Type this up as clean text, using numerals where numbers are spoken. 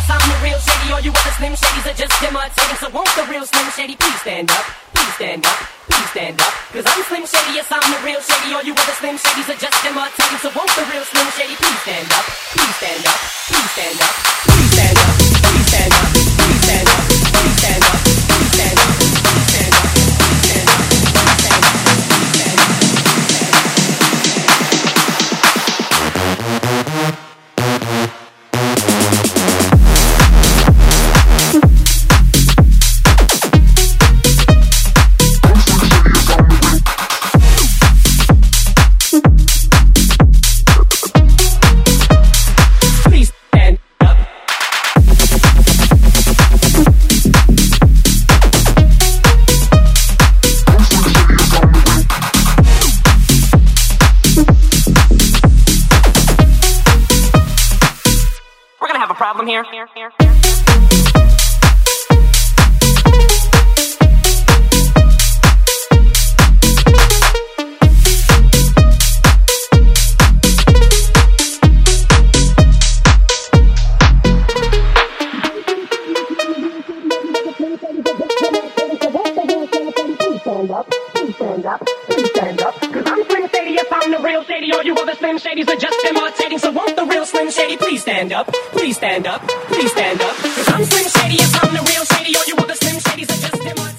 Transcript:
yes, I'm the real Shady. All you other Slim Shadys are just imitating. So won't the real Slim Shady please stand up? Please stand up, please stand up. Cause I'm Slim Shady, yes, I'm the real Shady. All you other Slim Shadys are just imitating. So won't the real Slim Shady please stand up? Please stand up, please stand up, please stand up, please stand up, please stand up, please stand up, please stand up, please stand up, please stand up, please stand up, please stand up. Problem here. Stand up, please stand up. Cause I'm Slim Shady, yes, I'm the real Shady. All you other Slim Shadys are just imitating. So won't the real Slim Shady please stand up? Please stand up, please stand up. Cause I'm Slim Shady, yes, I'm the real Shady. All you other Slim Shadys are just imitating.